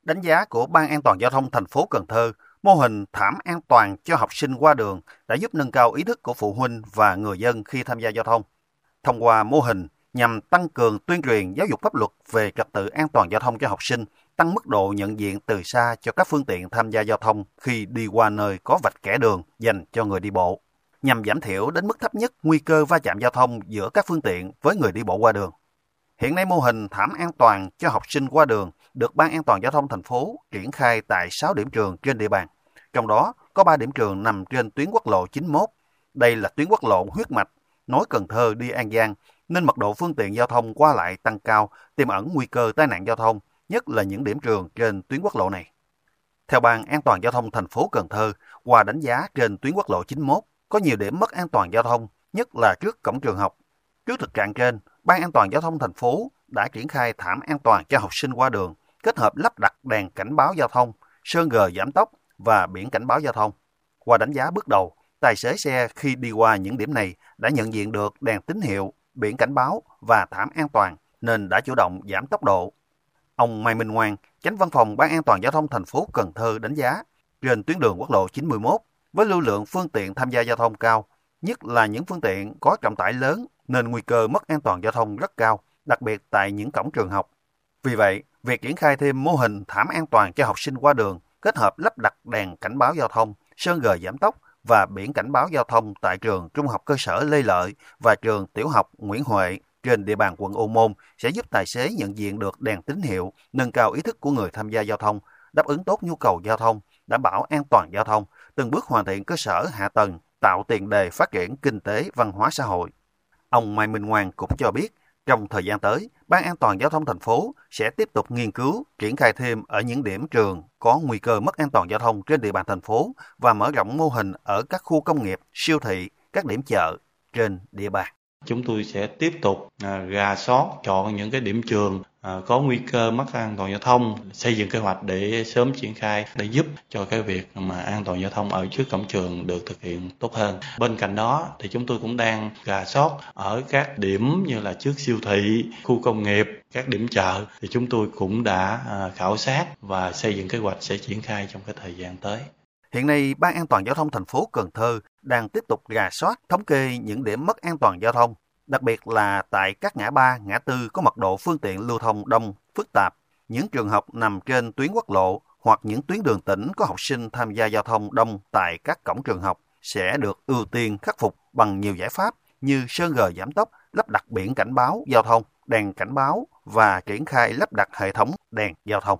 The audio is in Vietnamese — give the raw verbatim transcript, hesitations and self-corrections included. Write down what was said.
Đánh giá của Ban An toàn giao thông thành phố Cần Thơ, mô hình thảm an toàn cho học sinh qua đường đã giúp nâng cao ý thức của phụ huynh và người dân khi tham gia giao thông. Thông qua mô hình nhằm tăng cường tuyên truyền giáo dục pháp luật về trật tự an toàn giao thông cho học sinh, tăng mức độ nhận diện từ xa cho các phương tiện tham gia giao thông khi đi qua nơi có vạch kẻ đường dành cho người đi bộ, nhằm giảm thiểu đến mức thấp nhất nguy cơ va chạm giao thông giữa các phương tiện với người đi bộ qua đường. Hiện nay mô hình thảm an toàn cho học sinh qua đường được Ban An toàn giao thông thành phố triển khai tại sáu điểm trường trên địa bàn. Trong đó có ba điểm trường nằm trên tuyến quốc lộ chín mươi mốt. Đây là tuyến quốc lộ huyết mạch nối Cần Thơ đi An Giang, nên mật độ phương tiện giao thông qua lại tăng cao, tiềm ẩn nguy cơ tai nạn giao thông, nhất là những điểm trường trên tuyến quốc lộ này. Theo Ban An toàn giao thông thành phố Cần Thơ, qua đánh giá trên tuyến quốc lộ chín mươi mốt, có nhiều điểm mất an toàn giao thông, nhất là trước cổng trường học. Trước thực trạng trên, Ban An toàn giao thông thành phố đã triển khai thảm an toàn cho học sinh qua đường, kết hợp lắp đặt đèn cảnh báo giao thông, sơn gờ giảm tốc và biển cảnh báo giao thông. Qua đánh giá bước đầu, tài xế xe khi đi qua những điểm này đã nhận diện được đèn tín hiệu, biển cảnh báo và thảm an toàn nên đã chủ động giảm tốc độ. Ông Mai Minh Ngoan, Chánh Văn phòng Ban An toàn giao thông thành phố Cần Thơ đánh giá, trên tuyến đường quốc lộ chín mươi mốt với lưu lượng phương tiện tham gia giao thông cao, nhất là những phương tiện có trọng tải lớn nên nguy cơ mất an toàn giao thông rất cao, đặc biệt tại những cổng trường học. Vì vậy, việc triển khai thêm mô hình thảm an toàn cho học sinh qua đường, kết hợp lắp đặt đèn cảnh báo giao thông, sơn gờ giảm tốc và biển cảnh báo giao thông tại trường Trung học cơ sở Lê Lợi và trường Tiểu học Nguyễn Huệ trên địa bàn quận Ô Môn sẽ giúp tài xế nhận diện được đèn tín hiệu, nâng cao ý thức của người tham gia giao thông, đáp ứng tốt nhu cầu giao thông, đảm bảo an toàn giao thông, từng bước hoàn thiện cơ sở hạ tầng, tạo tiền đề phát triển kinh tế, văn hóa xã hội. Ông Mai Minh Ngoan cũng cho biết, trong thời gian tới, Ban An toàn giao thông thành phố sẽ tiếp tục nghiên cứu, triển khai thêm ở những điểm trường có nguy cơ mất an toàn giao thông trên địa bàn thành phố và mở rộng mô hình ở các khu công nghiệp, siêu thị, các điểm chợ trên địa bàn. Chúng tôi sẽ tiếp tục à, rà soát, chọn những cái điểm trường à, có nguy cơ mất an toàn giao thông, xây dựng kế hoạch để sớm triển khai để giúp cho cái việc mà an toàn giao thông ở trước cổng trường được thực hiện tốt hơn. Bên cạnh đó thì chúng tôi cũng đang rà soát ở các điểm như là trước siêu thị, khu công nghiệp, các điểm chợ thì chúng tôi cũng đã à, khảo sát và xây dựng kế hoạch sẽ triển khai trong cái thời gian tới. Hiện nay, Ban An toàn giao thông thành phố Cần Thơ đang tiếp tục rà soát, thống kê những điểm mất an toàn giao thông, đặc biệt là tại các ngã ba, ngã tư có mật độ phương tiện lưu thông đông, phức tạp, những trường học nằm trên tuyến quốc lộ hoặc những tuyến đường tỉnh có học sinh tham gia giao thông đông tại các cổng trường học sẽ được ưu tiên khắc phục bằng nhiều giải pháp như sơn gờ giảm tốc, lắp đặt biển cảnh báo giao thông, đèn cảnh báo và triển khai lắp đặt hệ thống đèn giao thông.